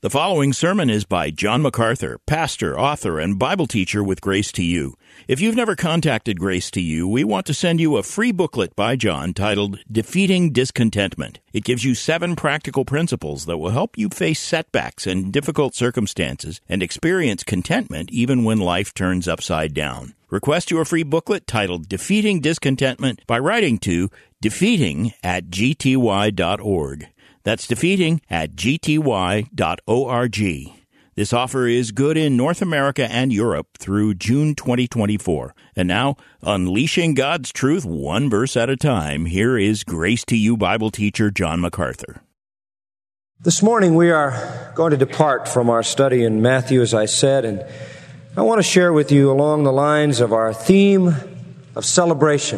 The following sermon is by John MacArthur, pastor, author, and Bible teacher with Grace to You. If you've never contacted Grace to You, we want to send you a free booklet by John titled Defeating Discontentment. It gives you 7 practical principles that will help you face setbacks and difficult circumstances and experience contentment even when life turns upside down. Request your free booklet titled Defeating Discontentment by writing to defeating@gty.org. That's defeating@gty.org. This offer is good in North America and Europe through June 2024. And now, unleashing God's truth one verse at a time, here is Grace to You Bible teacher John MacArthur. This morning we are going to depart from our study in Matthew, as I said, and I want to share with you along the lines of our theme of celebration.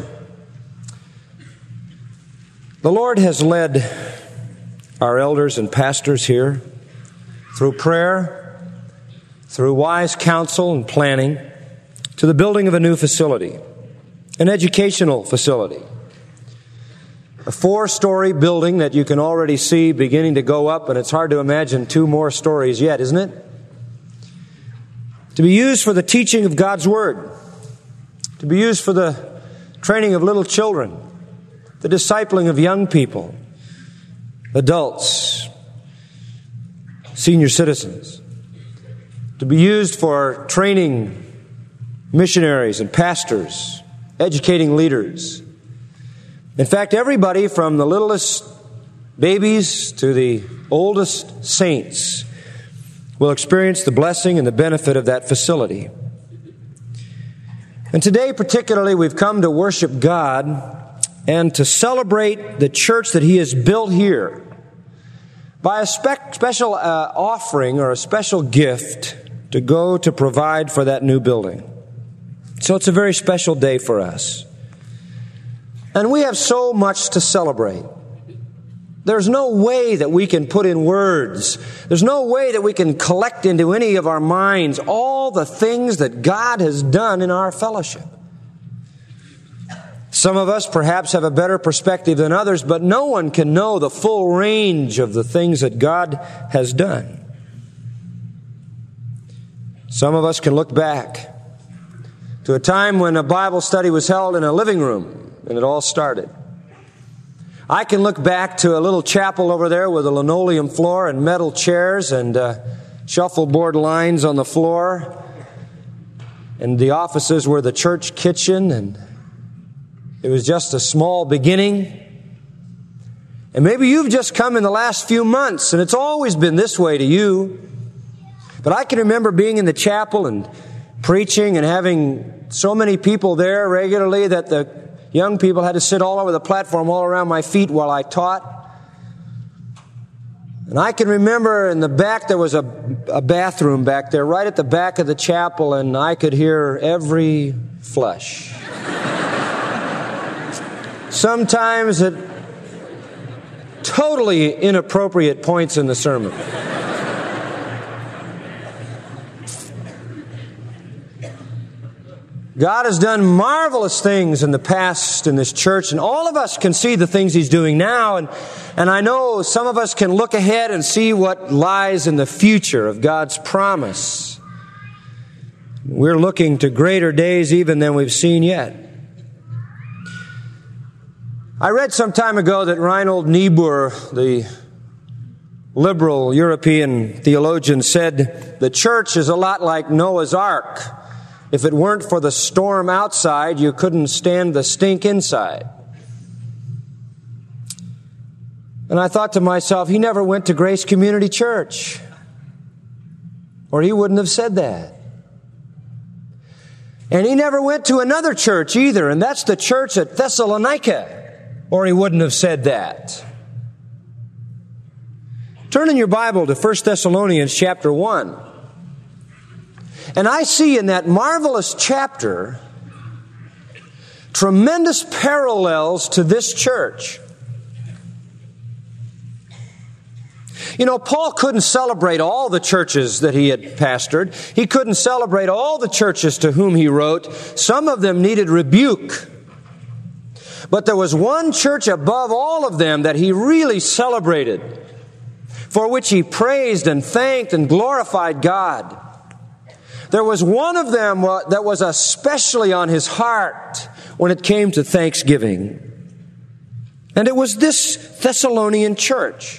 The Lord has led our elders and pastors here through prayer, through wise counsel and planning, to the building of a new facility, an educational facility, a 4-story building that you can already see beginning to go up, and it's hard to imagine 2 more stories yet, isn't it? To be used for the teaching of God's Word, to be used for the training of little children, the discipling of young people, adults, senior citizens, to be used for training missionaries and pastors, educating leaders. In fact, everybody from the littlest babies to the oldest saints will experience the blessing and the benefit of that facility. And today particularly, we've come to worship God and to celebrate the church that He has built here by a special offering or a special gift to go to provide for that new building. So it's a very special day for us. And we have so much to celebrate. There's no way that we can put in words. There's no way that we can collect into any of our minds all the things that God has done in our fellowship. Some of us perhaps have a better perspective than others, but no one can know the full range of the things that God has done. Some of us can look back to a time when a Bible study was held in a living room and it all started. I can look back to a little chapel over there with a linoleum floor and metal chairs and shuffleboard lines on the floor. And the offices were the church kitchen, and it was just a small beginning. And maybe you've just come in the last few months, and it's always been this way to you. But I can remember being in the chapel and preaching and having so many people there regularly that the young people had to sit all over the platform, all around my feet while I taught. And I can remember in the back there was a bathroom back there, right at the back of the chapel, and I could hear every flush. Sometimes at totally inappropriate points in the sermon. God has done marvelous things in the past in this church, and all of us can see the things He's doing now, and I know some of us can look ahead and see what lies in the future of God's promise. We're looking to greater days even than we've seen yet. I read some time ago that Reinhold Niebuhr, the liberal European theologian, said the church is a lot like Noah's Ark. If it weren't for the storm outside, you couldn't stand the stink inside. And I thought to myself, he never went to Grace Community Church, or he wouldn't have said that. And he never went to another church either, and that's the church at Thessalonica, or he wouldn't have said that. Turn in your Bible to 1 Thessalonians chapter 1. And I see in that marvelous chapter tremendous parallels to this church. You know, Paul couldn't celebrate all the churches that he had pastored. He couldn't celebrate all the churches to whom he wrote. Some of them needed rebuke. But there was one church above all of them that he really celebrated. for which he praised and thanked and glorified God. There was one of them that was especially on his heart when it came to thanksgiving. And it was this Thessalonian church.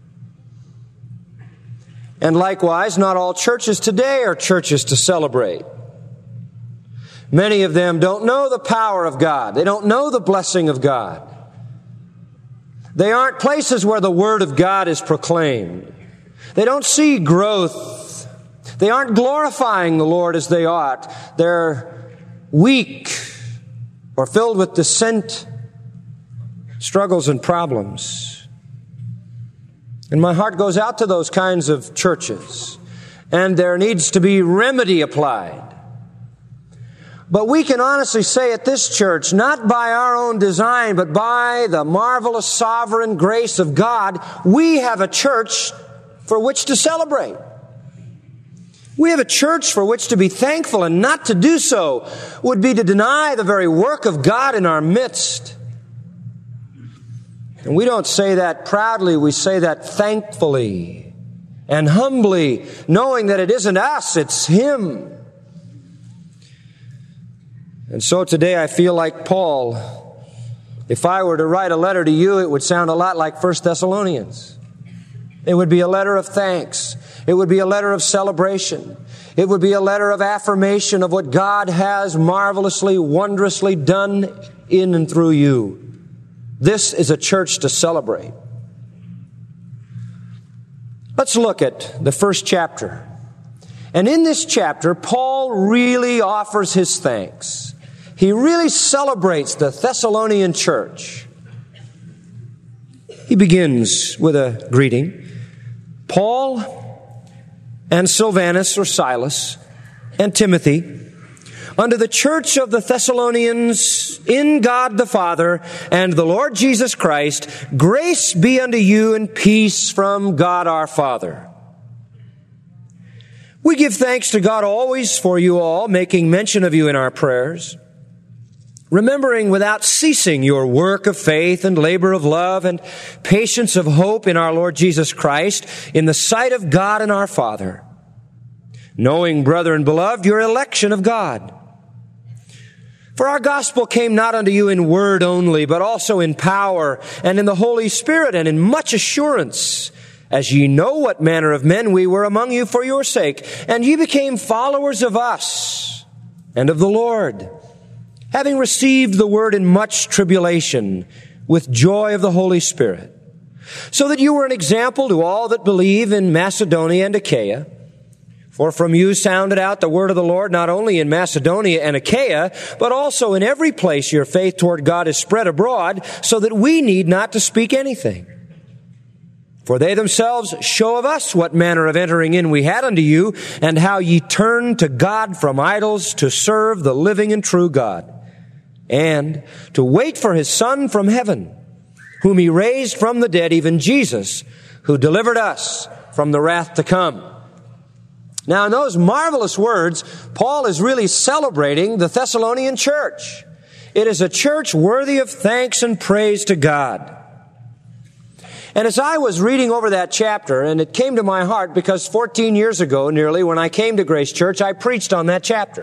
And likewise, not all churches today are churches to celebrate. Many of them don't know the power of God. They don't know the blessing of God. They aren't places where the Word of God is proclaimed. They don't see growth. They aren't glorifying the Lord as they ought. They're weak or filled with dissent, struggles, and problems. And my heart goes out to those kinds of churches. And there needs to be remedy applied. But we can honestly say at this church, not by our own design, but by the marvelous sovereign grace of God, we have a church for which to celebrate. We have a church for which to be thankful, and not to do so would be to deny the very work of God in our midst. And we don't say that proudly, we say that thankfully and humbly, knowing that it isn't us, it's Him. And so today I feel like Paul. If I were to write a letter to you, it would sound a lot like 1 Thessalonians. It would be a letter of thanks. It would be a letter of celebration. It would be a letter of affirmation of what God has marvelously, wondrously done in and through you. This is a church to celebrate. Let's look at the first chapter. And in this chapter, Paul really offers his thanks. He really celebrates the Thessalonian church. He begins with a greeting. Paul and Silvanus or Silas and Timothy, unto the church of the Thessalonians in God the Father and the Lord Jesus Christ, grace be unto you and peace from God our Father. We give thanks to God always for you all, making mention of you in our prayers, remembering without ceasing your work of faith and labor of love and patience of hope in our Lord Jesus Christ in the sight of God and our Father, knowing, brethren beloved, your election of God. For our gospel came not unto you in word only, but also in power and in the Holy Spirit and in much assurance, as ye know what manner of men we were among you for your sake. And ye became followers of us and of the Lord, having received the word in much tribulation with joy of the Holy Spirit, so that you were an example to all that believe in Macedonia and Achaia. For from you sounded out the word of the Lord, not only in Macedonia and Achaia, but also in every place your faith toward God is spread abroad, so that we need not to speak anything. For they themselves show of us what manner of entering in we had unto you, and how ye turned to God from idols to serve the living and true God, and to wait for His Son from heaven, whom He raised from the dead, even Jesus, who delivered us from the wrath to come. Now, in those marvelous words, Paul is really celebrating the Thessalonian church. It is a church worthy of thanks and praise to God. And as I was reading over that chapter, and it came to my heart because 14 years ago, nearly, when I came to Grace Church, I preached on that chapter.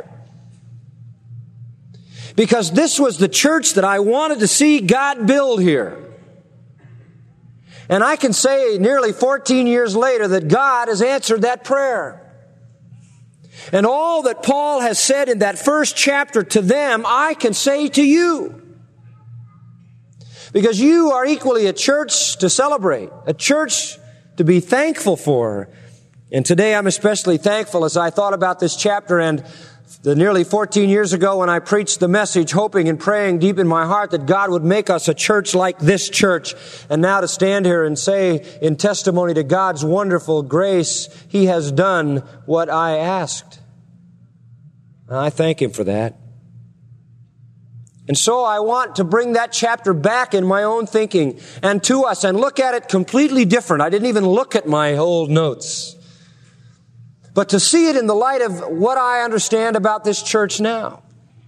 Because this was the church that I wanted to see God build here. And I can say nearly 14 years later that God has answered that prayer. And all that Paul has said in that first chapter to them, I can say to you. Because you are equally a church to celebrate, a church to be thankful for. And today I'm especially thankful as I thought about this chapter and the nearly 14 years ago when I preached the message, hoping and praying deep in my heart that God would make us a church like this church. And now to stand here and say in testimony to God's wonderful grace, He has done what I asked. And I thank Him for that. And so I want to bring that chapter back in my own thinking and to us and look at it completely different. I didn't even look at my old notes. But to see it in the light of what I understand about this church now.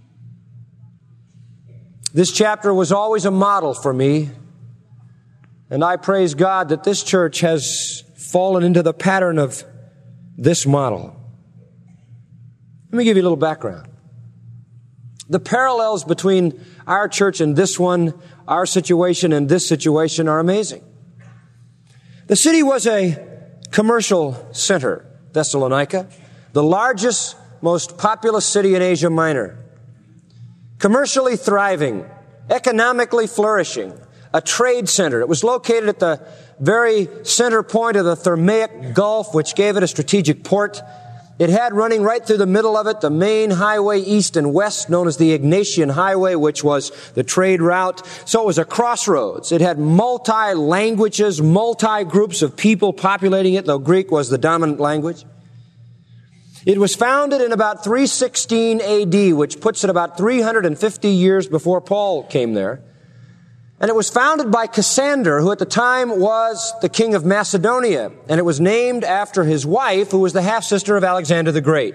This chapter was always a model for me. And I praise God that this church has fallen into the pattern of this model. Let me give you a little background. The parallels between our church and this one, our situation and this situation, are amazing. The city was a commercial center, Thessalonica, the largest, most populous city in Asia Minor. Commercially thriving, economically flourishing, a trade center. It was located at the very center point of the Thermaic Gulf, which gave it a strategic port. It had running right through the middle of it the main highway east and west, known as the Egnatian Highway, which was the trade route. So it was a crossroads. It had multi-languages, multi-groups of people populating it, though Greek was the dominant language. It was founded in about 316 AD, which puts it about 350 years before Paul came there. And it was founded by Cassander, who at the time was the king of Macedonia. And it was named after his wife, who was the half-sister of Alexander the Great.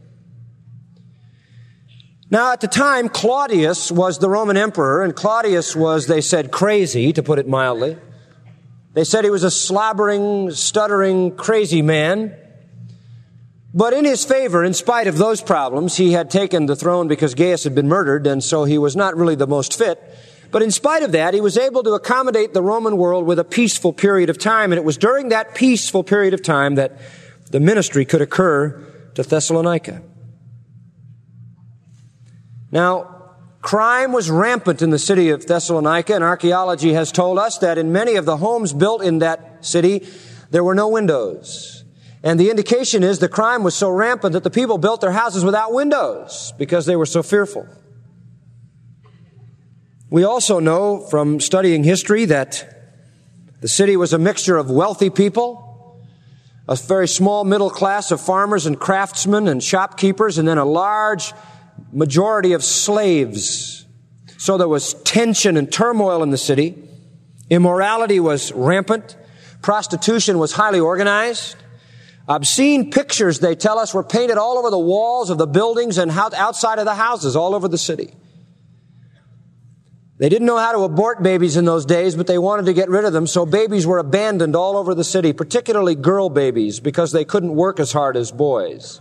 Now, at the time, Claudius was the Roman emperor, and Claudius was, they said, crazy, to put it mildly. They said he was a slobbering, stuttering, crazy man. But in his favor, in spite of those problems, he had taken the throne because Gaius had been murdered, and so he was not really the most fit. But in spite of that, he was able to accommodate the Roman world with a peaceful period of time, and it was during that peaceful period of time that the ministry could occur to Thessalonica. Now, crime was rampant in the city of Thessalonica, and archaeology has told us that in many of the homes built in that city, there were no windows. And the indication is the crime was so rampant that the people built their houses without windows because they were so fearful. We also know from studying history that the city was a mixture of wealthy people, a very small middle class of farmers and craftsmen and shopkeepers, and then a large majority of slaves. So there was tension and turmoil in the city. Immorality was rampant. Prostitution was highly organized. Obscene pictures, they tell us, were painted all over the walls of the buildings and outside of the houses all over the city. They didn't know how to abort babies in those days, but they wanted to get rid of them, so babies were abandoned all over the city, particularly girl babies, because they couldn't work as hard as boys.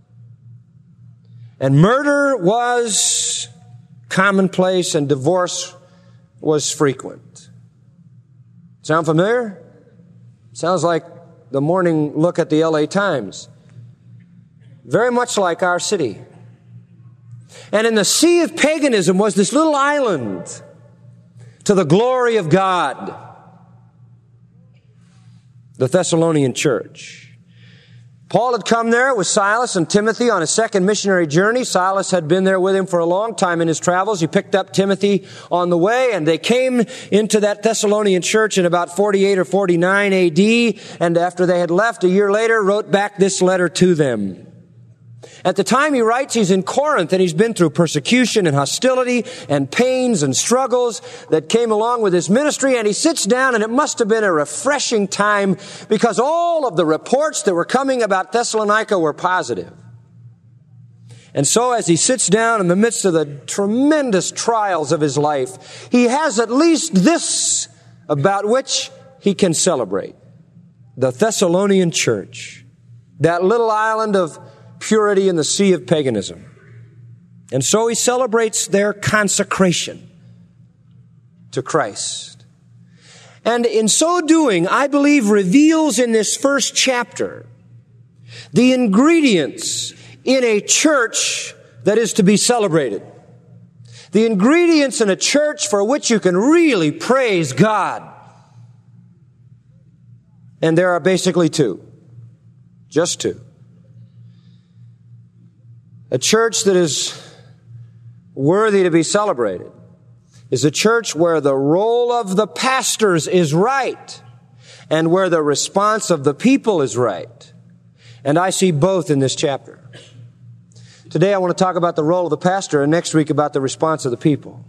And murder was commonplace, and divorce was frequent. Sound familiar? Sounds like the morning look at the LA Times. Very much like our city. And in the sea of paganism was this little island to the glory of God, the Thessalonian church. Paul had come there with Silas and Timothy on a second missionary journey. Silas had been there with him for a long time in his travels. He picked up Timothy on the way, and they came into that Thessalonian church in about 48 or 49 AD, and after they had left a year later, wrote back this letter to them. At the time he writes, he's in Corinth, and he's been through persecution and hostility and pains and struggles that came along with his ministry, and he sits down, and it must have been a refreshing time because all of the reports that were coming about Thessalonica were positive. And so as he sits down in the midst of the tremendous trials of his life, he has at least this about which he can celebrate. The Thessalonian church, that little island of purity in the sea of paganism. And so he celebrates their consecration to Christ. And in so doing, I believe reveals in this first chapter the ingredients in a church that is to be celebrated. The ingredients in a church for which you can really praise God. And there are basically two. Just two. A church that is worthy to be celebrated is a church where the role of the pastors is right and where the response of the people is right. And I see both in this chapter. Today I want to talk about the role of the pastor, and next week about the response of the people.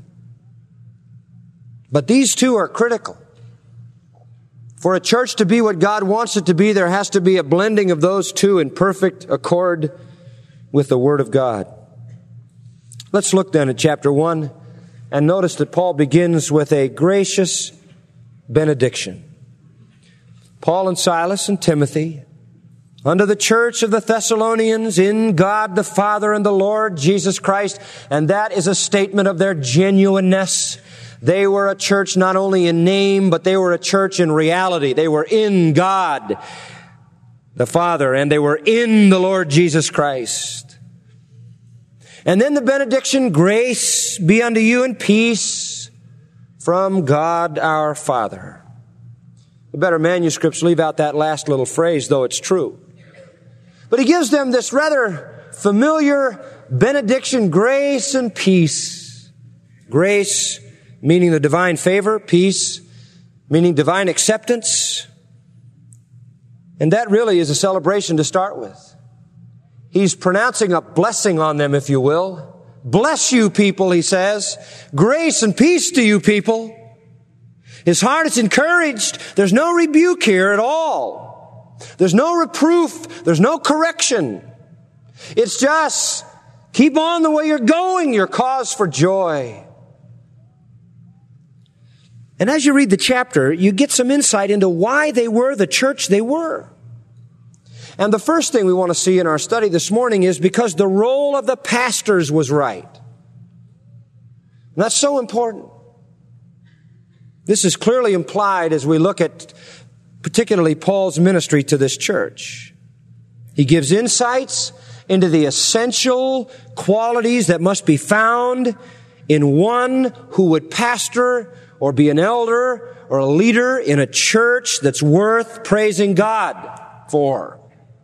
But these two are critical. For a church to be what God wants it to be, there has to be a blending of those two in perfect accord with the Word of God. Let's look then at chapter 1 and notice that Paul begins with a gracious benediction. Paul and Silas and Timothy, unto the church of the Thessalonians, in God the Father and the Lord Jesus Christ. And that is a statement of their genuineness. They were a church not only in name, but they were a church in reality. They were in God the Father, and they were in the Lord Jesus Christ. And then the benediction, grace be unto you and peace from God our Father. The better manuscripts leave out that last little phrase, though it's true. But he gives them this rather familiar benediction, grace and peace. Grace meaning the divine favor, peace meaning divine acceptance. And that really is a celebration to start with. He's pronouncing a blessing on them, if you will. Bless you, people, he says. Grace and peace to you, people. His heart is encouraged. There's no rebuke here at all. There's no reproof. There's no correction. It's just keep on the way you're going, your cause for joy. And as you read the chapter, you get some insight into why they were the church they were. And the first thing we want to see in our study this morning is because the role of the pastors was right. And that's so important. This is clearly implied as we look at particularly Paul's ministry to this church. He gives insights into the essential qualities that must be found in one who would pastor or be an elder or a leader in a church that's worth praising God for.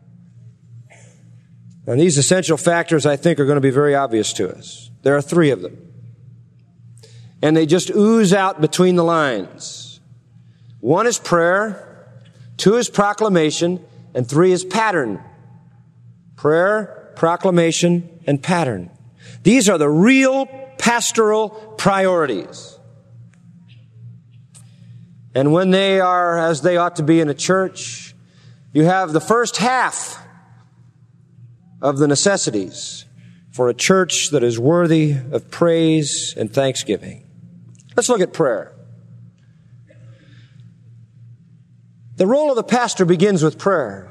And these essential factors, I think, are going to be very obvious to us. There are 3 of them. And they just ooze out between the lines. 1 is prayer, 2 is proclamation, and 3 is pattern. Prayer, proclamation, and pattern. These are the real pastoral priorities. And when they are as they ought to be in a church, you have the first half of the necessities for a church that is worthy of praise and thanksgiving. Let's look at prayer. The role of the pastor begins with prayer.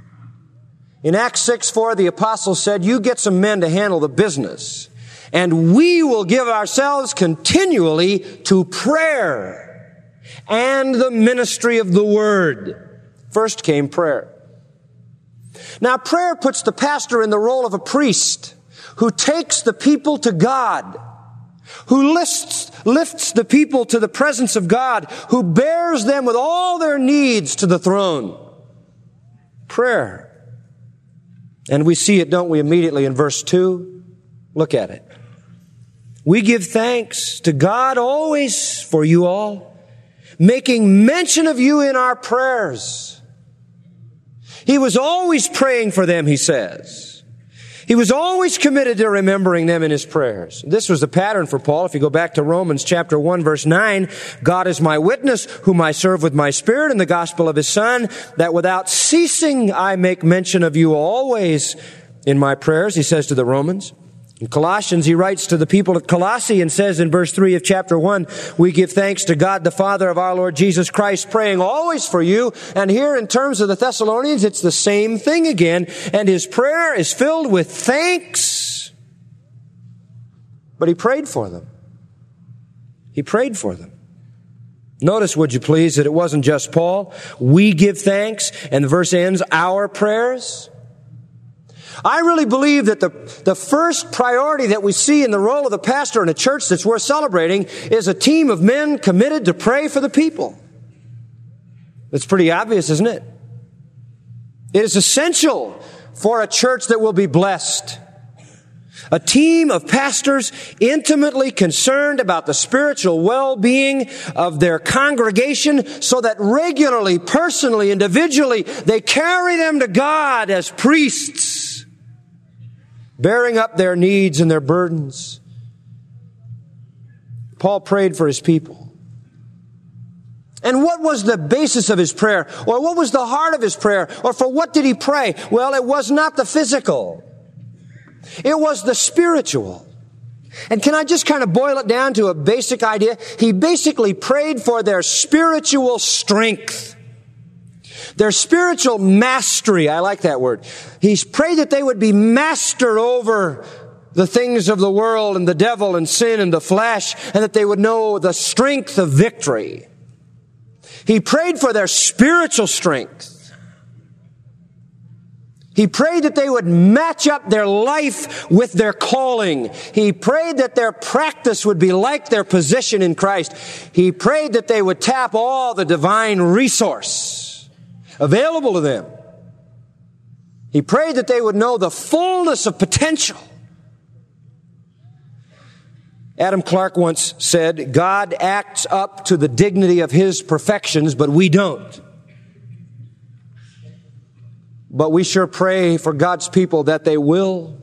In Acts 6:4, the apostle said, you get some men to handle the business, and we will give ourselves continually to prayer and the ministry of the word. First came prayer. Now, prayer puts the pastor in the role of a priest who takes the people to God, who lifts the people to the presence of God, who bears them with all their needs to the throne. Prayer. And we see it, don't we, immediately in verse 2? Look at it. We give thanks to God always for you all, making mention of you in our prayers. He was always praying for them, he says. He was always committed to remembering them in his prayers. This was the pattern for Paul. If you go back to Romans chapter 1, verse 9, God is my witness, whom I serve with my spirit in the gospel of his Son, that without ceasing I make mention of you always in my prayers, he says to the Romans. In Colossians, he writes to the people at Colossae and says in verse 3 of chapter 1, we give thanks to God the Father of our Lord Jesus Christ, praying always for you. And here in terms of the Thessalonians, it's the same thing again. And his prayer is filled with thanks. But he prayed for them. He prayed for them. Notice, would you please, that it wasn't just Paul. We give thanks, and the verse ends, our prayers. I really believe that the first priority that we see in the role of the pastor in a church that's worth celebrating is a team of men committed to pray for the people. It's pretty obvious, isn't it? It is essential for a church that will be blessed. A team of pastors intimately concerned about the spiritual well-being of their congregation so that regularly, personally, individually, they carry them to God as priests, bearing up their needs and their burdens. Paul prayed for his people. And what was the basis of his prayer? Or what was the heart of his prayer? Or for what did he pray? Well, it was not the physical. It was the spiritual. And can I just kind of boil it down to a basic idea? He basically prayed for their spiritual strength. Their spiritual mastery, I like that word. He's prayed that they would be master over the things of the world and the devil and sin and the flesh, and that they would know the strength of victory. He prayed for their spiritual strength. He prayed that they would match up their life with their calling. He prayed that their practice would be like their position in Christ. He prayed that they would tap all the divine resource available to them. He prayed that they would know the fullness of potential. Adam Clark once said, God acts up to the dignity of His perfections, but we don't. But we sure pray for God's people that they will.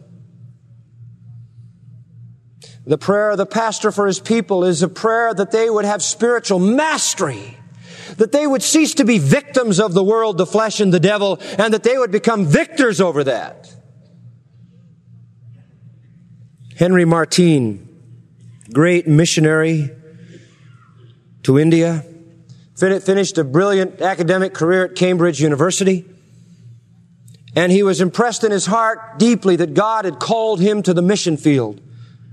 The prayer of the pastor for his people is a prayer that they would have spiritual mastery, that they would cease to be victims of the world, the flesh, and the devil, and that they would become victors over that. Henry Martyn, great missionary to India, finished a brilliant academic career at Cambridge University. And he was impressed in his heart deeply that God had called him to the mission field.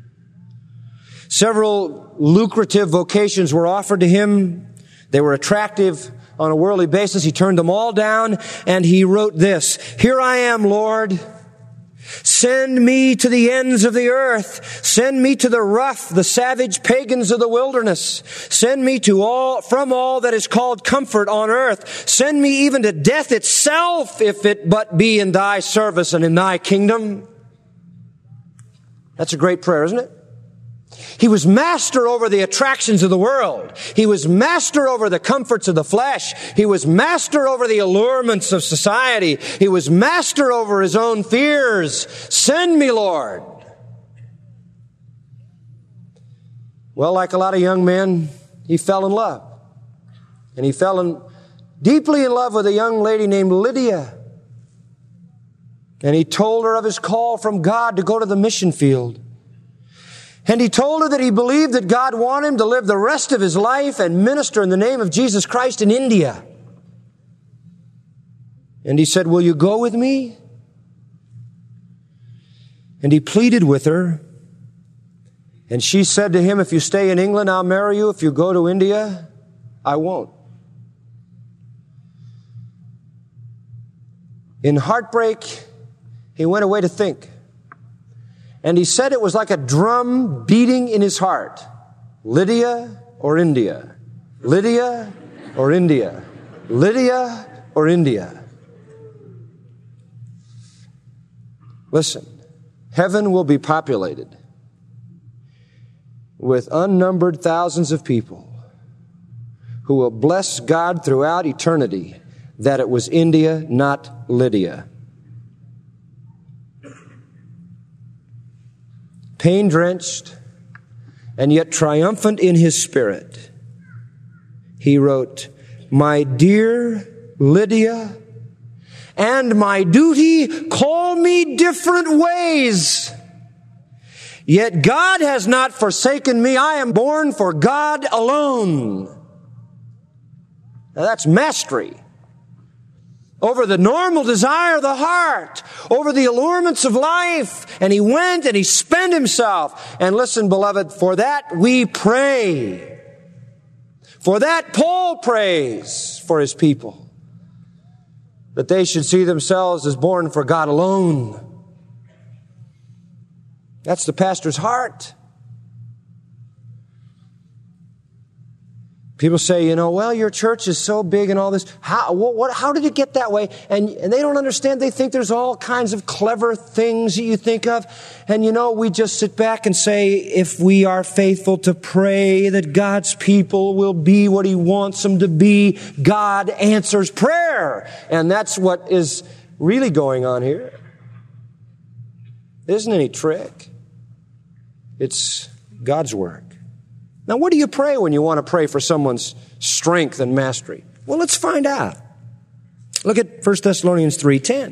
Several lucrative vocations were offered to him. They were attractive on a worldly basis. He turned them all down, and he wrote this, "Here I am, Lord. Send me to the ends of the earth. Send me to the rough, the savage pagans of the wilderness. Send me from all that is called comfort on earth. Send me even to death itself, if it but be in thy service and in thy kingdom." That's a great prayer, isn't it? He was master over the attractions of the world. He was master over the comforts of the flesh. He was master over the allurements of society. He was master over his own fears. Send me, Lord. Well, like a lot of young men, he fell in love. And he fell deeply in love with a young lady named Lydia. And he told her of his call from God to go to the mission field. And he told her that he believed that God wanted him to live the rest of his life and minister in the name of Jesus Christ in India. And he said, "Will you go with me?" And he pleaded with her. And she said to him, "If you stay in England, I'll marry you. If you go to India, I won't." In heartbreak, he went away to think. And he said it was like a drum beating in his heart. Lydia or India? Lydia or India? Lydia or India? Listen, heaven will be populated with unnumbered thousands of people who will bless God throughout eternity that it was India, not Lydia. Pain-drenched and yet triumphant in his spirit, he wrote, "My dear Lydia, and my duty call me different ways. Yet God has not forsaken me. I am born for God alone." Now that's mastery over the normal desire of the heart, over the allurements of life. And he went and he spent himself. And listen, beloved, for that we pray. For that Paul prays for his people, that they should see themselves as born for God alone. That's the pastor's heart. People say, well, your church is so big and all this. How did it get that way? And they don't understand. They think there's all kinds of clever things that you think of. And we just sit back and say, if we are faithful to pray that God's people will be what He wants them to be, God answers prayer. And that's what is really going on here. It isn't any trick. It's God's work. Now, what do you pray when you want to pray for someone's strength and mastery? Well, let's find out. Look at 1 Thessalonians 3:10.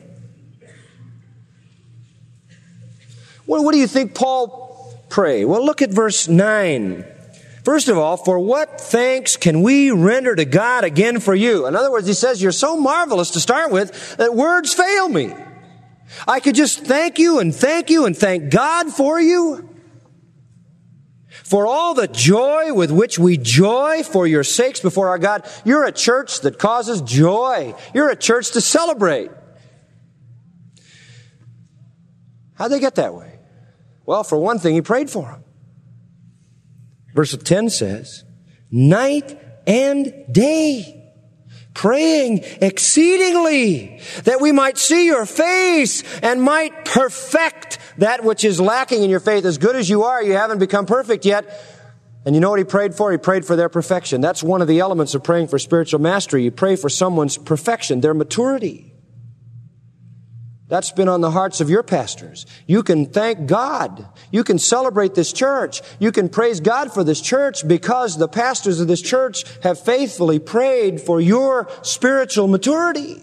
What do you think Paul prayed? Well, look at verse 9. First of all, for what thanks can we render to God again for you? In other words, he says, you're so marvelous to start with that words fail me. I could just thank you and thank God for you. For all the joy with which we joy for your sakes before our God. You're a church that causes joy. You're a church to celebrate. How'd they get that way? Well, for one thing, he prayed for them. Verse 10 says, night and day, praying exceedingly that we might see your face and might perfect that which is lacking in your faith. As good as you are, you haven't become perfect yet. And you know what he prayed for? He prayed for their perfection. That's one of the elements of praying for spiritual mastery. You pray for someone's perfection, their maturity. That's been on the hearts of your pastors. You can thank God. You can celebrate this church. You can praise God for this church because the pastors of this church have faithfully prayed for your spiritual maturity.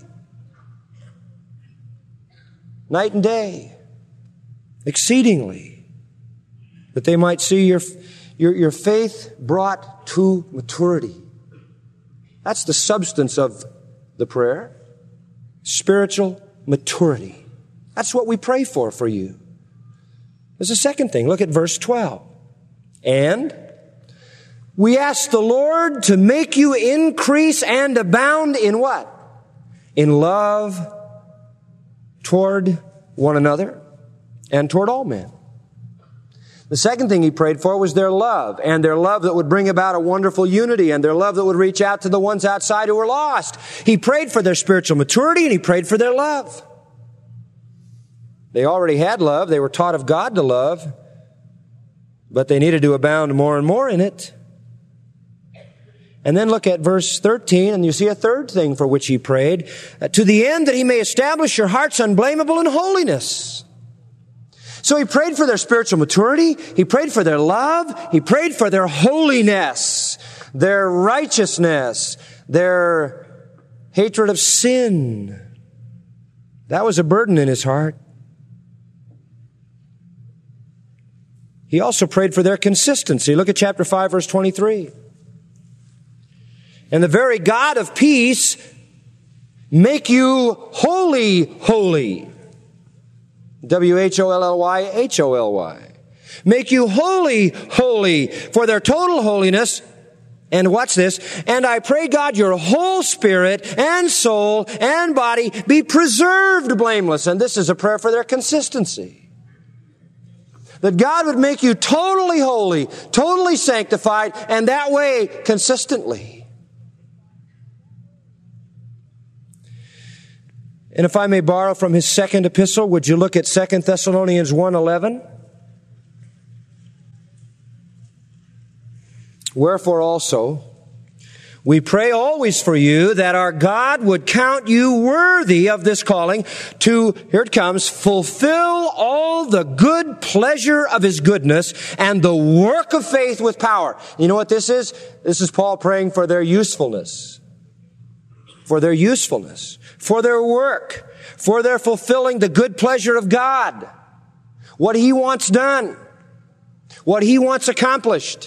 Night and day. Exceedingly. That they might see your faith brought to maturity. That's the substance of the prayer. Spiritual maturity. That's what we pray for you. There's a second thing. Look at verse 12. And we ask the Lord to make you increase and abound in what? In love toward one another and toward all men. The second thing he prayed for was their love, and their love that would bring about a wonderful unity, and their love that would reach out to the ones outside who were lost. He prayed for their spiritual maturity, and he prayed for their love. They already had love. They were taught of God to love, but they needed to abound more and more in it. And then look at verse 13, and you see a third thing for which he prayed, to the end that he may establish your hearts unblameable in holiness. So he prayed for their spiritual maturity, he prayed for their love, he prayed for their holiness, their righteousness, their hatred of sin. That was a burden in his heart. He also prayed for their consistency. Look at chapter 5, verse 23. And the very God of peace make you holy, holy. W-H-O-L-L-Y, H-O-L-Y. Make you holy, holy for their total holiness. And watch this. And I pray, God, your whole spirit and soul and body be preserved blameless. And this is a prayer for their consistency. That God would make you totally holy, totally sanctified, and that way consistently. And if I may borrow from his second epistle, would you look at 2 Thessalonians 1:11? Wherefore also, we pray always for you that our God would count you worthy of this calling to, here it comes, fulfill all the good pleasure of his goodness and the work of faith with power. You know what this is? This is Paul praying for their usefulness. For their usefulness. For their work. For their fulfilling the good pleasure of God. What he wants done. What he wants accomplished.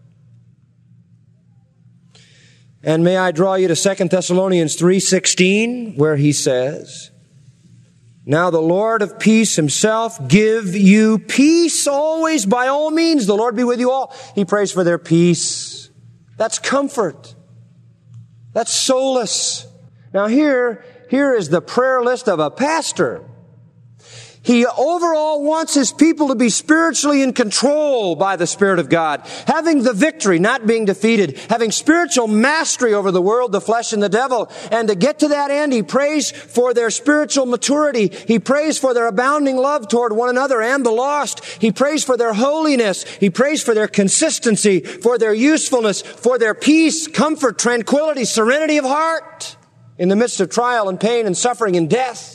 And may I draw you to 2 Thessalonians 3:16, where he says, now the Lord of peace himself give you peace always by all means. The Lord be with you all. He prays for their peace. That's comfort. That's solace. Now here is the prayer list of a pastor. He overall wants his people to be spiritually in control by the Spirit of God, having the victory, not being defeated, having spiritual mastery over the world, the flesh, and the devil. And to get to that end, he prays for their spiritual maturity. He prays for their abounding love toward one another and the lost. He prays for their holiness. He prays for their consistency, for their usefulness, for their peace, comfort, tranquility, serenity of heart in the midst of trial and pain and suffering and death.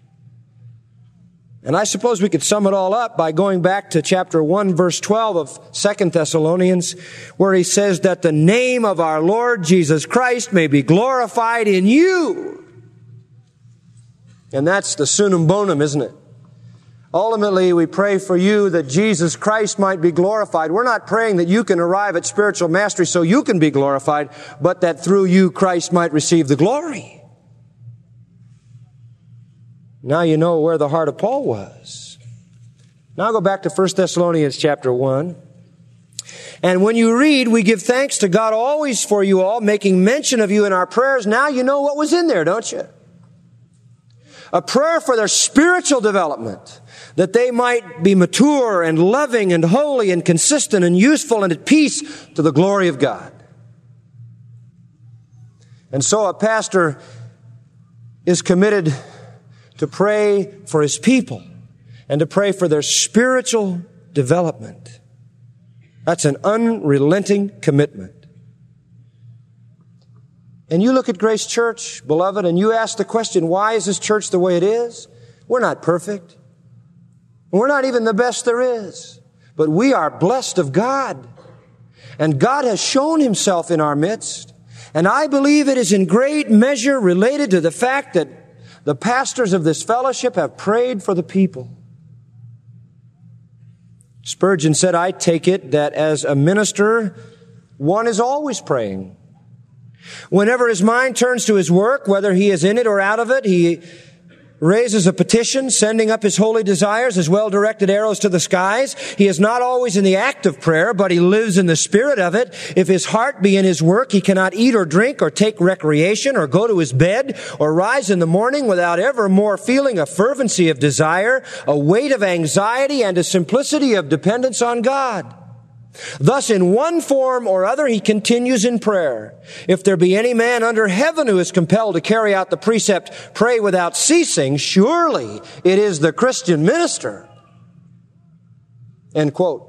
And I suppose we could sum it all up by going back to chapter 1, verse 12 of 2 Thessalonians, where he says that the name of our Lord Jesus Christ may be glorified in you. And that's the sunum bonum, isn't it? Ultimately, we pray for you that Jesus Christ might be glorified. We're not praying that you can arrive at spiritual mastery so you can be glorified, but that through you Christ might receive the glory. Now you know where the heart of Paul was. Now go back to 1 Thessalonians chapter 1. And when you read, we give thanks to God always for you all, making mention of you in our prayers. Now you know what was in there, don't you? A prayer for their spiritual development, that they might be mature and loving and holy and consistent and useful and at peace to the glory of God. And so a pastor is committed to pray for his people and to pray for their spiritual development. That's an unrelenting commitment. And you look at Grace Church, beloved, and you ask the question, why is this church the way it is? We're not perfect. We're not even the best there is. But we are blessed of God. And God has shown Himself in our midst. And I believe it is in great measure related to the fact that the pastors of this fellowship have prayed for the people. Spurgeon said, I take it that as a minister, one is always praying. Whenever his mind turns to his work, whether he is in it or out of it, he raises a petition, sending up his holy desires as well-directed arrows to the skies. He is not always in the act of prayer, but he lives in the spirit of it. If his heart be in his work, he cannot eat or drink or take recreation or go to his bed or rise in the morning without ever more feeling a fervency of desire, a weight of anxiety, and a simplicity of dependence on God. Thus, in one form or other, he continues in prayer. If there be any man under heaven who is compelled to carry out the precept, pray without ceasing, surely it is the Christian minister. End quote.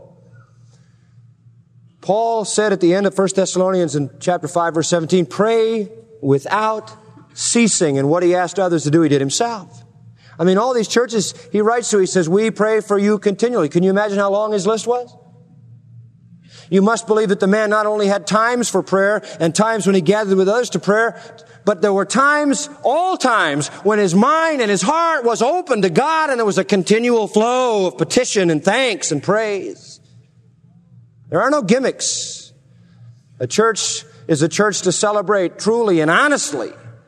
Paul said at the end of 1 Thessalonians in chapter 5, verse 17, pray without ceasing. And what he asked others to do, he did himself. I mean, all these churches he writes to, he says, we pray for you continually. Can you imagine how long his list was? You must believe that the man not only had times for prayer and times when he gathered with others to prayer, but there were times, all times, when his mind and his heart was open to God and there was a continual flow of petition and thanks and praise. There are no gimmicks. A church is a church to celebrate truly and honestly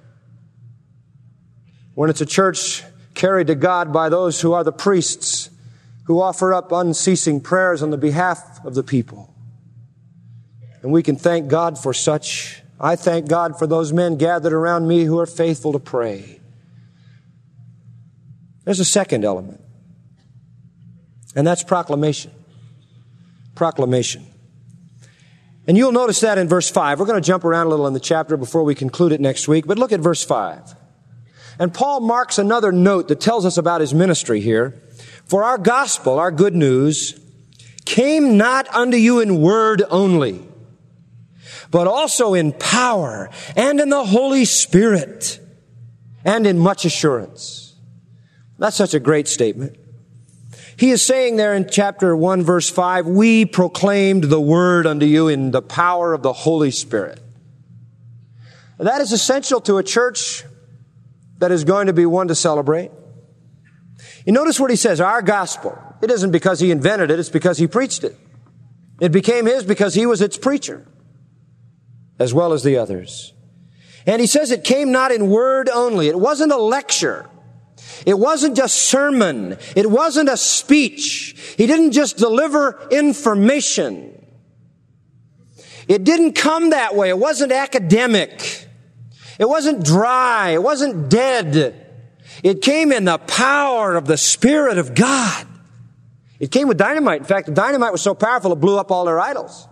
when it's a church carried to God by those who are the priests who offer up unceasing prayers on the behalf of the people. And we can thank God for such. I thank God for those men gathered around me who are faithful to pray. There's a second element, and that's proclamation. Proclamation. And you'll notice that in verse 5. We're going to jump around a little in the chapter before we conclude it next week, but look at verse 5. And Paul marks another note that tells us about his ministry here. For our gospel, our good news, came not unto you in word only, but also in power and in the Holy Spirit and in much assurance. That's such a great statement. He is saying there in chapter 1, verse 5, we proclaimed the word unto you in the power of the Holy Spirit. That is essential to a church that is going to be one to celebrate. You notice what he says, our gospel. It isn't because he invented it, it's because he preached it. It became his because he was its preacher, as well as the others. And he says it came not in word only. It wasn't a lecture. It wasn't a sermon. It wasn't a speech. He didn't just deliver information. It didn't come that way. It wasn't academic. It wasn't dry. It wasn't dead. It came in the power of the Spirit of God. It came with dynamite. In fact, the dynamite was so powerful it blew up all their idols.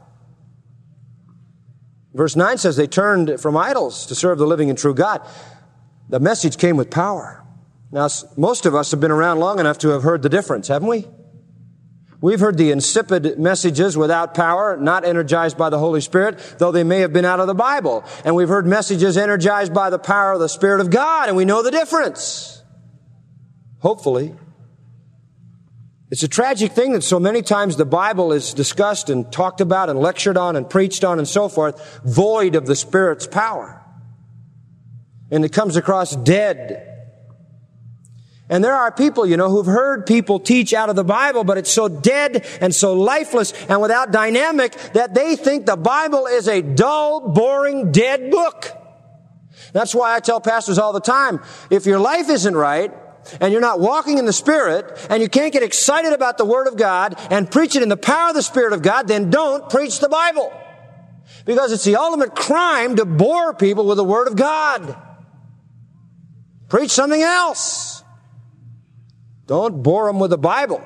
Verse 9 says they turned from idols to serve the living and true God. The message came with power. Now, most of us have been around long enough to have heard the difference, haven't we? We've heard the insipid messages without power, not energized by the Holy Spirit, though they may have been out of the Bible. And we've heard messages energized by the power of the Spirit of God, and we know the difference. Hopefully. It's a tragic thing that so many times the Bible is discussed and talked about and lectured on and preached on and so forth, void of the Spirit's power. And it comes across dead. And there are people, who've heard people teach out of the Bible, but it's so dead and so lifeless and without dynamic that they think the Bible is a dull, boring, dead book. That's why I tell pastors all the time, if your life isn't right, and you're not walking in the Spirit, and you can't get excited about the Word of God and preach it in the power of the Spirit of God, then don't preach the Bible. Because it's the ultimate crime to bore people with the Word of God. Preach something else. Don't bore them with the Bible.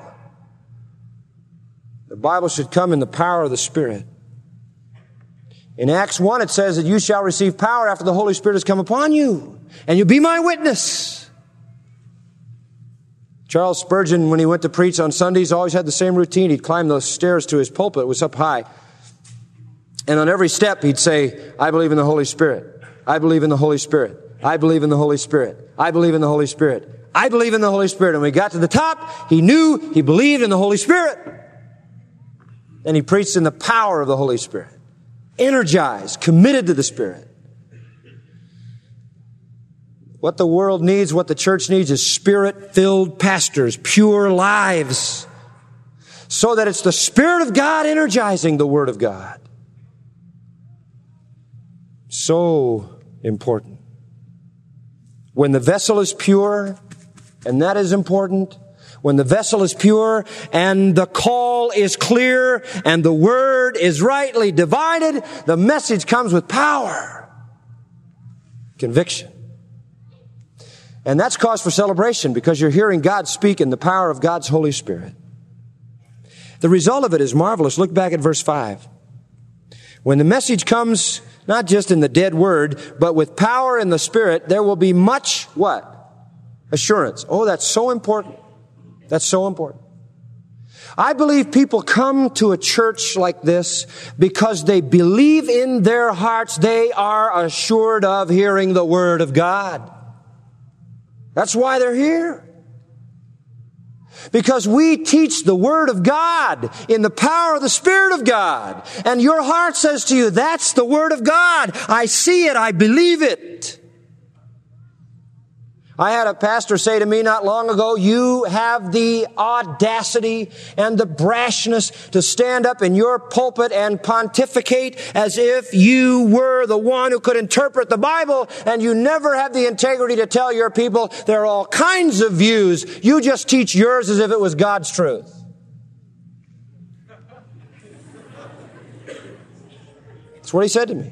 The Bible should come in the power of the Spirit. In Acts 1, it says that you shall receive power after the Holy Spirit has come upon you, and you'll be my witness. Charles Spurgeon, when he went to preach on Sundays, always had the same routine. He'd climb those stairs to his pulpit. It was up high. And on every step, he'd say, I believe in the Holy Spirit. I believe in the Holy Spirit. I believe in the Holy Spirit. I believe in the Holy Spirit. I believe in the Holy Spirit. And when he got to the top, he knew he believed in the Holy Spirit. And he preached in the power of the Holy Spirit. Energized, committed to the Spirit. What the world needs, what the church needs is Spirit-filled pastors, pure lives. So that it's the Spirit of God energizing the Word of God. So important. When the vessel is pure, and that is important, when the vessel is pure and the call is clear and the word is rightly divided, the message comes with power, conviction. And that's cause for celebration because you're hearing God speak in the power of God's Holy Spirit. The result of it is marvelous. Look back at verse 5. When the message comes not just in the dead word, but with power in the Spirit, there will be much, what? Assurance. Oh, that's so important. That's so important. I believe people come to a church like this because they believe in their hearts they are assured of hearing the Word of God. That's why they're here. Because we teach the Word of God in the power of the Spirit of God. And your heart says to you, that's the Word of God. I see it. I believe it. I had a pastor say to me not long ago, you have the audacity and the brashness to stand up in your pulpit and pontificate as if you were the one who could interpret the Bible, and you never have the integrity to tell your people there are all kinds of views. You just teach yours as if it was God's truth. That's what he said to me.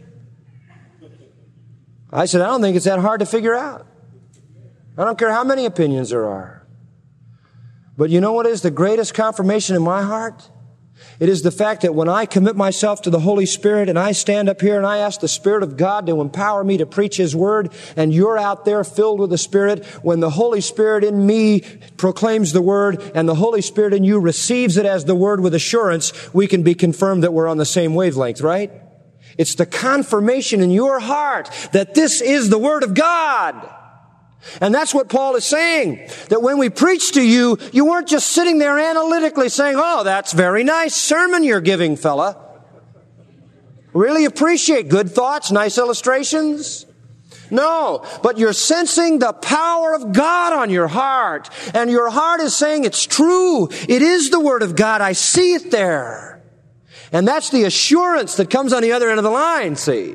I said, I don't think it's that hard to figure out. I don't care how many opinions there are. But you know what is the greatest confirmation in my heart? It is the fact that when I commit myself to the Holy Spirit and I stand up here and I ask the Spirit of God to empower me to preach His Word, and you're out there filled with the Spirit, when the Holy Spirit in me proclaims the Word and the Holy Spirit in you receives it as the Word with assurance, we can be confirmed that we're on the same wavelength, right? It's the confirmation in your heart that this is the Word of God. And that's what Paul is saying, that when we preach to you, you weren't just sitting there analytically saying, oh, that's very nice sermon you're giving, fella. Really appreciate good thoughts, nice illustrations. No, but you're sensing the power of God on your heart. And your heart is saying, it's true. It is the Word of God. I see it there. And that's the assurance that comes on the other end of the line, see.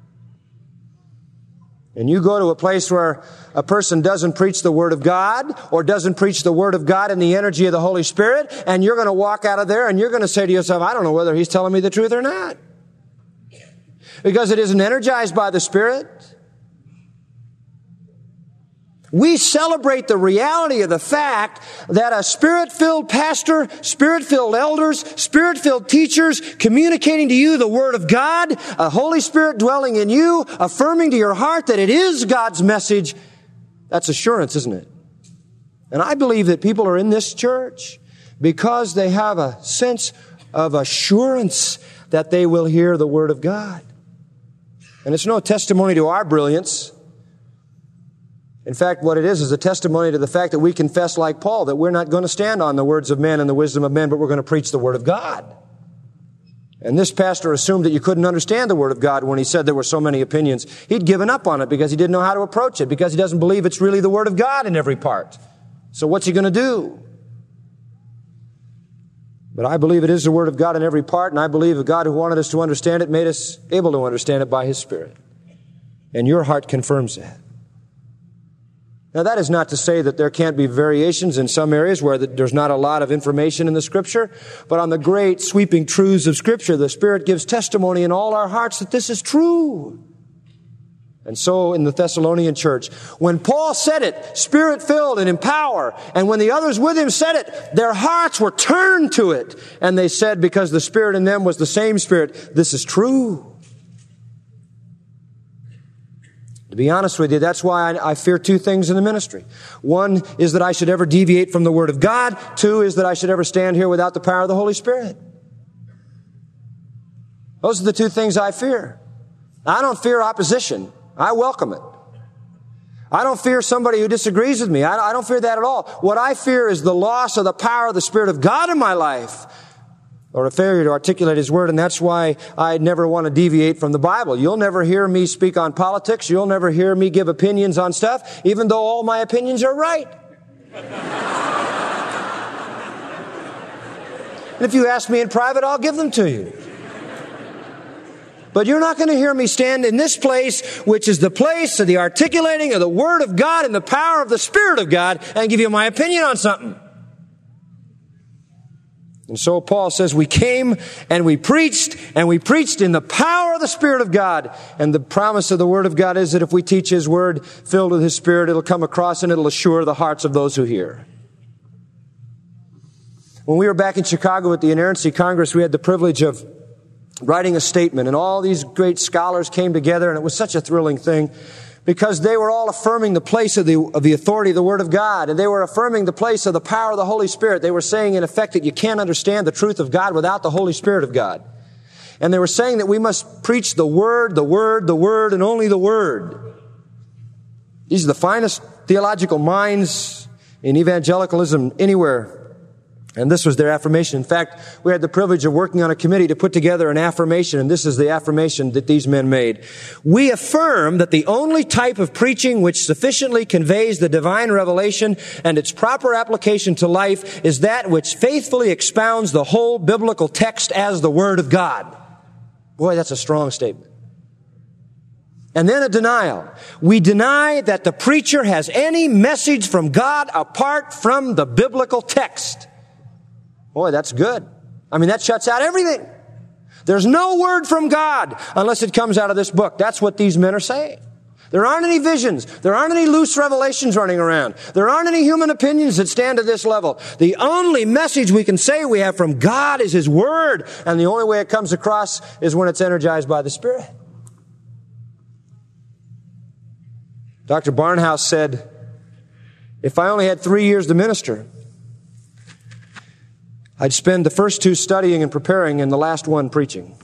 And you go to a place where a person doesn't preach the Word of God or doesn't preach the Word of God in the energy of the Holy Spirit, and you're going to walk out of there and you're going to say to yourself, I don't know whether he's telling me the truth or not. Because it isn't energized by the Spirit. We celebrate the reality of the fact that a Spirit-filled pastor, Spirit-filled elders, Spirit-filled teachers communicating to you the Word of God, a Holy Spirit dwelling in you, affirming to your heart that it is God's message. That's assurance, isn't it? And I believe that people are in this church because they have a sense of assurance that they will hear the Word of God. And it's no testimony to our brilliance. In fact, what it is a testimony to the fact that we confess like Paul, that we're not going to stand on the words of men and the wisdom of men, but we're going to preach the Word of God. And this pastor assumed that you couldn't understand the Word of God when he said there were so many opinions. He'd given up on it because he didn't know how to approach it, because he doesn't believe it's really the Word of God in every part. So what's he going to do? But I believe it is the Word of God in every part, and I believe the God who wanted us to understand it made us able to understand it by His Spirit. And your heart confirms that. Now, that is not to say that there can't be variations in some areas where there's not a lot of information in the Scripture, but on the great sweeping truths of Scripture, the Spirit gives testimony in all our hearts that this is true. And so in the Thessalonian church, when Paul said it, Spirit-filled and in power, and when the others with him said it, their hearts were turned to it. And they said, because the Spirit in them was the same Spirit, this is true. To be honest with you, that's why I fear two things in the ministry. One is that I should ever deviate from the Word of God. Two is that I should ever stand here without the power of the Holy Spirit. Those are the two things I fear. I don't fear opposition. I welcome it. I don't fear somebody who disagrees with me. I don't fear that at all. What I fear is the loss of the power of the Spirit of God in my life, or a failure to articulate His Word, and that's why I never want to deviate from the Bible. You'll never hear me speak on politics. You'll never hear me give opinions on stuff, even though all my opinions are right. And if you ask me in private, I'll give them to you. But you're not going to hear me stand in this place, which is the place of the articulating of the Word of God and the power of the Spirit of God, and give you my opinion on something. And so Paul says we came and we preached in the power of the Spirit of God. And the promise of the Word of God is that if we teach His Word filled with His Spirit, it'll come across and it'll assure the hearts of those who hear. When we were back in Chicago at the Inerrancy Congress, we had the privilege of writing a statement, and all these great scholars came together, and it was such a thrilling thing because they were all affirming the place of the authority of the Word of God, and they were affirming the place of the power of the Holy Spirit. They were saying, in effect, that you can't understand the truth of God without the Holy Spirit of God. And they were saying that we must preach the Word, the Word, the Word, and only the Word. These are the finest theological minds in evangelicalism anywhere. And this was their affirmation. In fact, we had the privilege of working on a committee to put together an affirmation, and this is the affirmation that these men made. We affirm that the only type of preaching which sufficiently conveys the divine revelation and its proper application to life is that which faithfully expounds the whole biblical text as the Word of God. Boy, that's a strong statement. And then a denial. We deny that the preacher has any message from God apart from the biblical text. Boy, that's good. I mean, that shuts out everything. There's no word from God unless it comes out of this book. That's what these men are saying. There aren't any visions. There aren't any loose revelations running around. There aren't any human opinions that stand at this level. The only message we can say we have from God is His Word, and the only way it comes across is when it's energized by the Spirit. Dr. Barnhouse said, if I only had 3 years to minister, I'd spend the first 2 studying and preparing and the last 1 preaching.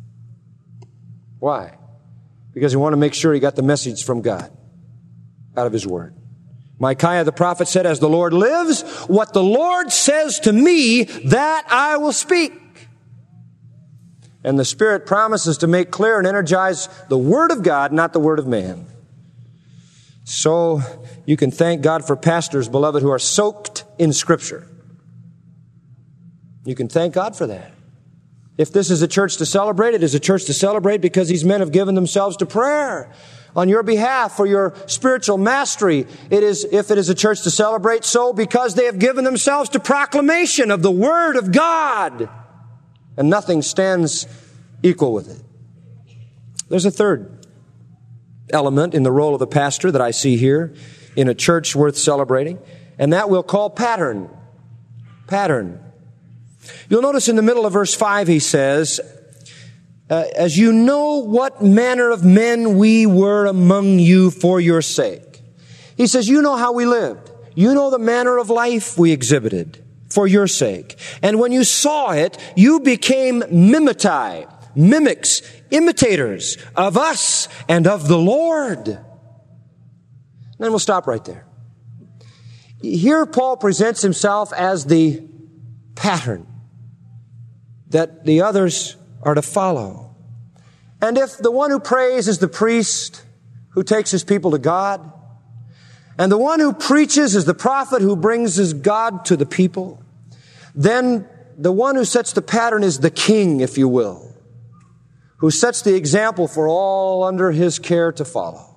Why? Because he wanted to make sure he got the message from God out of His Word. Micaiah the prophet said, as the Lord lives, what the Lord says to me, that I will speak. And the Spirit promises to make clear and energize the Word of God, not the word of man. So you can thank God for pastors, beloved, who are soaked in Scripture. You can thank God for that. If this is a church to celebrate, it is a church to celebrate because these men have given themselves to prayer on your behalf for your spiritual mastery. If it is a church to celebrate, so because they have given themselves to proclamation of the Word of God. And nothing stands equal with it. There's a third element in the role of the pastor that I see here in a church worth celebrating, and that we'll call pattern. Pattern. You'll notice in the middle of verse 5 he says, as you know what manner of men we were among you for your sake. He says, you know how we lived. You know the manner of life we exhibited for your sake. And when you saw it, you became mimetai, mimics, imitators of us and of the Lord. And then we'll stop right there. Here Paul presents himself as the pattern that the others are to follow. And if the one who prays is the priest who takes his people to God, and the one who preaches is the prophet who brings his God to the people, then the one who sets the pattern is the king, if you will, who sets the example for all under his care to follow.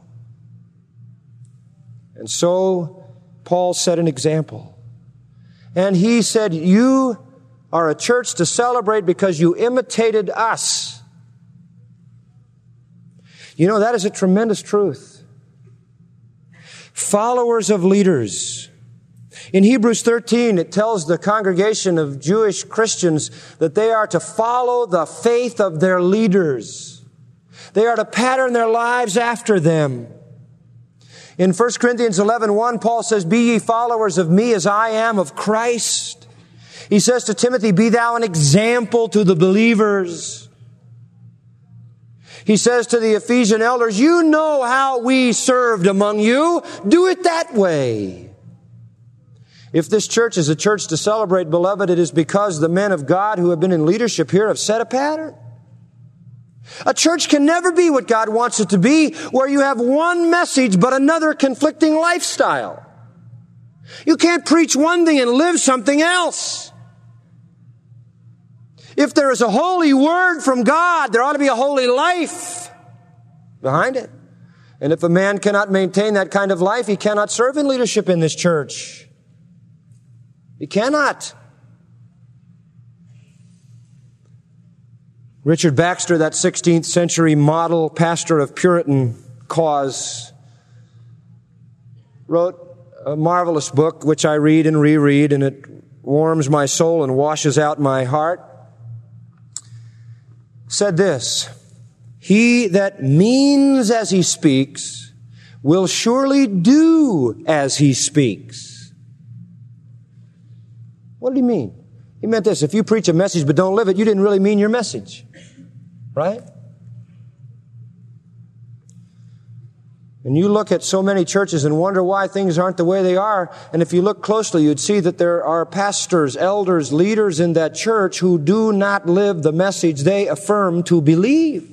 And so Paul set an example. And he said, you are a church to celebrate because you imitated us. You know, that is a tremendous truth. Followers of leaders. In Hebrews 13, it tells the congregation of Jewish Christians that they are to follow the faith of their leaders. They are to pattern their lives after them. In 1 Corinthians 11:1, Paul says, be ye followers of me as I am of Christ. He says to Timothy, be thou an example to the believers. He says to the Ephesian elders, you know how we served among you. Do it that way. If this church is a church to celebrate, beloved, it is because the men of God who have been in leadership here have set a pattern. A church can never be what God wants it to be, where you have one message but another conflicting lifestyle. You can't preach one thing and live something else. If there is a holy word from God, there ought to be a holy life behind it. And if a man cannot maintain that kind of life, he cannot serve in leadership in this church. He cannot. Richard Baxter, that 16th century model pastor of Puritan cause, wrote a marvelous book which I read and reread, and it warms my soul and washes out my heart. Said this, he that means as he speaks will surely do as he speaks. What did he mean? He meant this, if you preach a message but don't live it, you didn't really mean your message. Right? And you look at so many churches and wonder why things aren't the way they are. And if you look closely, you'd see that there are pastors, elders, leaders in that church who do not live the message they affirm to believe.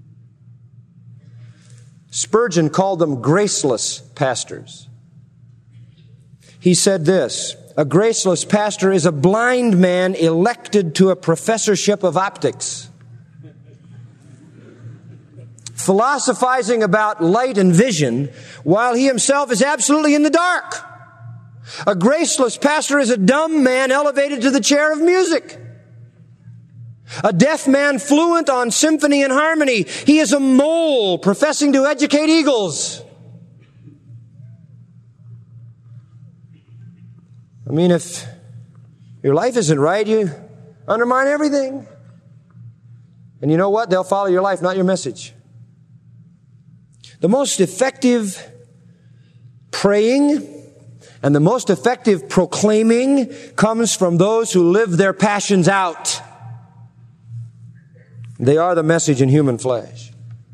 Spurgeon called them graceless pastors. He said this, a graceless pastor is a blind man elected to a professorship of optics, philosophizing about light and vision while he himself is absolutely in the dark. A graceless pastor is a dumb man elevated to the chair of music. A deaf man fluent on symphony and harmony. He is a mole professing to educate eagles. I mean, if your life isn't right, you undermine everything. And you know what? They'll follow your life, not your message. The most effective praying and the most effective proclaiming comes from those who live their passions out. They are the message in human flesh.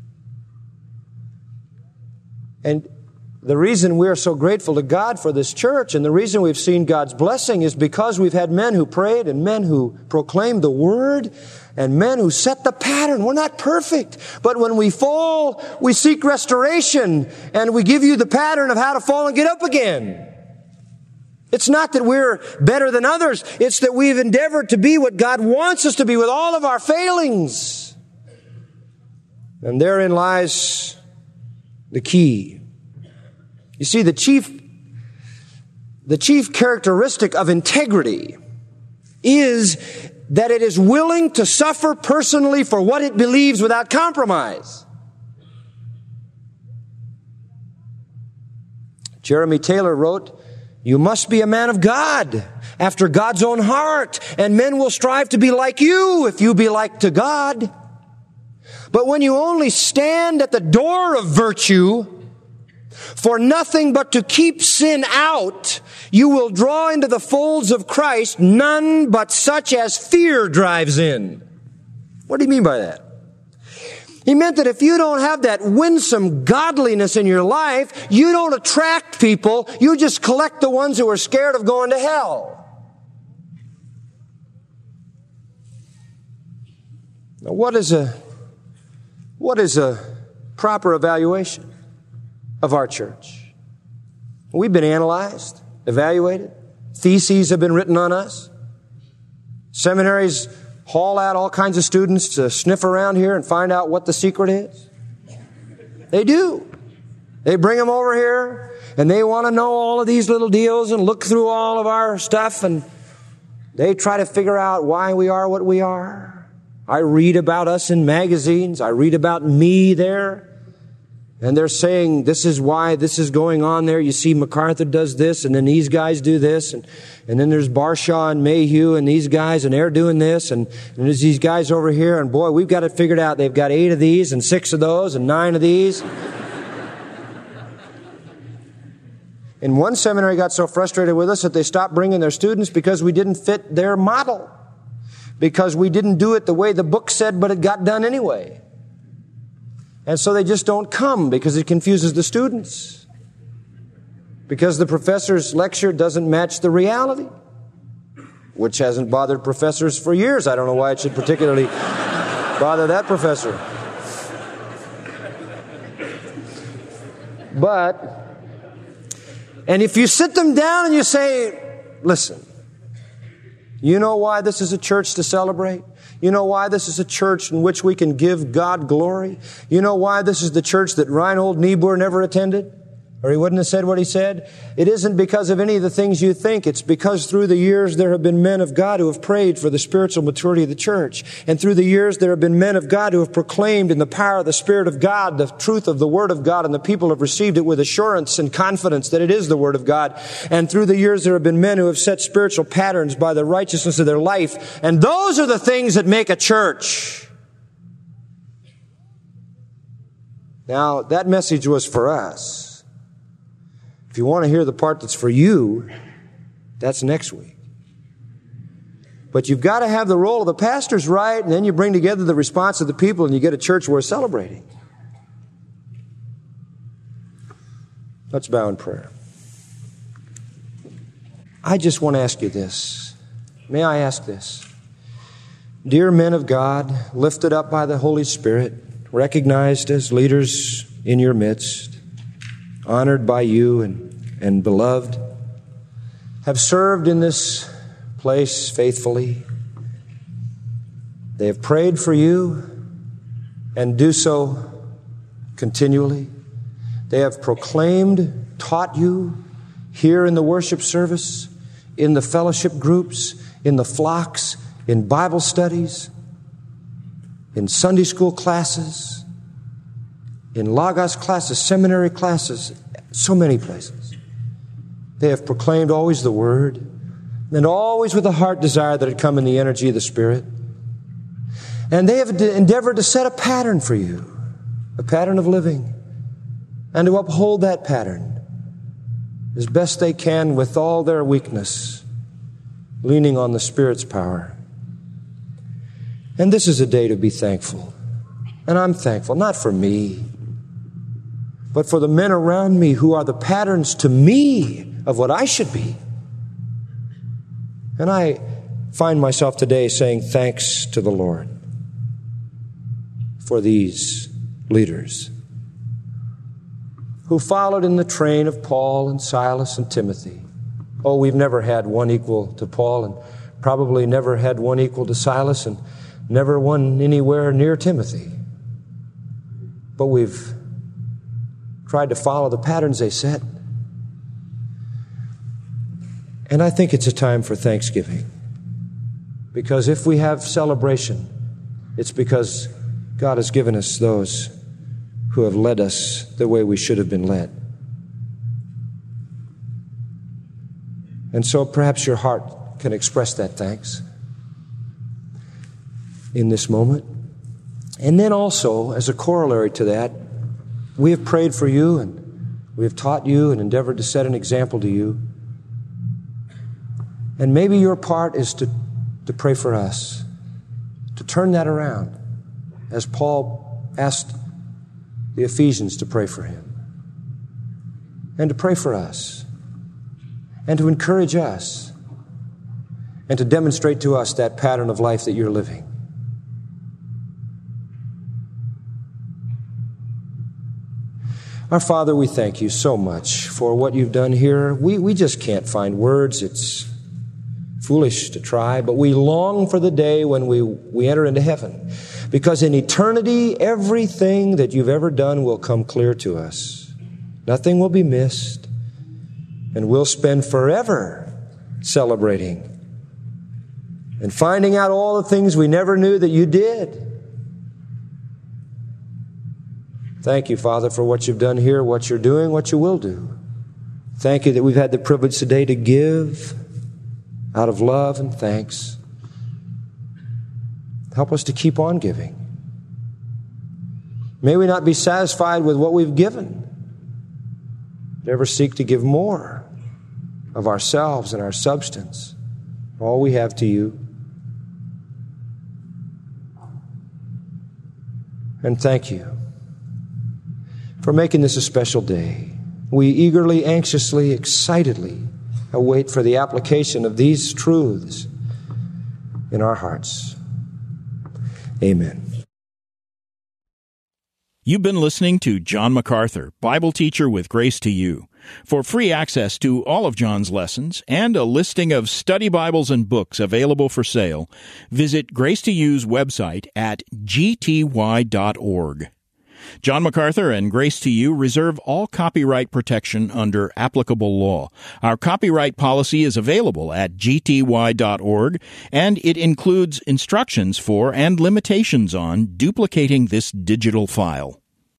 And the reason we are so grateful to God for this church and the reason we've seen God's blessing is because we've had men who prayed and men who proclaimed the Word and men who set the pattern. We're not perfect, but when we fall, we seek restoration and we give you the pattern of how to fall and get up again. It's not that we're better than others. It's that we've endeavored to be what God wants us to be with all of our failings. And therein lies the key. You see, the chief characteristic of integrity is that it is willing to suffer personally for what it believes without compromise. Jeremy Taylor wrote, you must be a man of God, after God's own heart, and men will strive to be like you if you be like to God. But when you only stand at the door of virtue for nothing but to keep sin out, you will draw into the folds of Christ none but such as fear drives in. What do you mean by that? He meant that if you don't have that winsome godliness in your life, you don't attract people, you just collect the ones who are scared of going to hell. Now, what is a proper evaluation of our church? We've been analyzed, evaluated. Theses have been written on us. Seminaries haul out all kinds of students to sniff around here and find out what the secret is. They do. They bring them over here, and they want to know all of these little deals and look through all of our stuff, and they try to figure out why we are what we are. I read about us in magazines. I read about me there. And they're saying, this is why this is going on there. You see, MacArthur does this, and then these guys do this, and then there's Barshaw and Mayhew and these guys, and they're doing this, and there's these guys over here, and boy, we've got it figured out. They've got 8 of these, and 6 of those, and 9 of these. And one seminary got so frustrated with us that they stopped bringing their students because we didn't fit their model. Because we didn't do it the way the book said, but it got done anyway. And so they just don't come because it confuses the students. Because the professor's lecture doesn't match the reality, which hasn't bothered professors for years. I don't know why it should particularly bother that professor. And if you sit them down and you say, listen, you know why this is a church to celebrate? You know why this is a church in which we can give God glory? You know why this is the church that Reinhold Niebuhr never attended? Or he wouldn't have said what he said? It isn't because of any of the things you think. It's because through the years there have been men of God who have prayed for the spiritual maturity of the church. And through the years there have been men of God who have proclaimed in the power of the Spirit of God the truth of the Word of God, and the people have received it with assurance and confidence that it is the Word of God. And through the years there have been men who have set spiritual patterns by the righteousness of their life. And those are the things that make a church. Now, that message was for us. If you want to hear the part that's for you, that's next week. But you've got to have the role of the pastors right, and then you bring together the response of the people, and you get a church worth celebrating. Let's bow in prayer. I just want to ask you this. May I ask this? Dear men of God, lifted up by the Holy Spirit, recognized as leaders in your midst, honored by you and beloved, have served in this place faithfully. They have prayed for you and do so continually. They have proclaimed, taught you here in the worship service, in the fellowship groups, in the flocks, in Bible studies, in Sunday school classes, in Logos classes, seminary classes, so many places. They have proclaimed always the Word, and always with a heart desire that it come in the energy of the Spirit. And they have endeavored to set a pattern for you, a pattern of living, and to uphold that pattern as best they can with all their weakness, leaning on the Spirit's power. And this is a day to be thankful. And I'm thankful, not for me, but for the men around me who are the patterns to me of what I should be. And I find myself today saying thanks to the Lord for these leaders who followed in the train of Paul and Silas and Timothy. Oh, we've never had one equal to Paul, and probably never had one equal to Silas, and never one anywhere near Timothy. But we've tried to follow the patterns they set. And I think it's a time for thanksgiving. Because if we have celebration, it's because God has given us those who have led us the way we should have been led. And so perhaps your heart can express that thanks in this moment. And then also, as a corollary to that, we have prayed for you, and we have taught you and endeavored to set an example to you. And maybe your part is to pray for us, to turn that around, as Paul asked the Ephesians to pray for him, and to pray for us, and to encourage us, and to demonstrate to us that pattern of life that you're living. Our Father, we thank you so much for what you've done here. We just can't find words. It's foolish to try, but we long for the day when we enter into heaven. Because in eternity, everything that you've ever done will come clear to us. Nothing will be missed. And we'll spend forever celebrating and finding out all the things we never knew that you did. Thank you, Father, for what you've done here, what you're doing, what you will do. Thank you that we've had the privilege today to give out of love and thanks. Help us to keep on giving. May we not be satisfied with what we've given. Never seek to give more of ourselves and our substance, all we have to you. And thank you for making this a special day. We eagerly, anxiously, excitedly await for the application of these truths in our hearts. Amen. You've been listening to John MacArthur, Bible teacher with Grace to You. For free access to all of John's lessons and a listing of study Bibles and books available for sale, visit Grace to You's website at gty.org. John MacArthur and Grace to You reserve all copyright protection under applicable law. Our copyright policy is available at gty.org, and it includes instructions for and limitations on duplicating this digital file.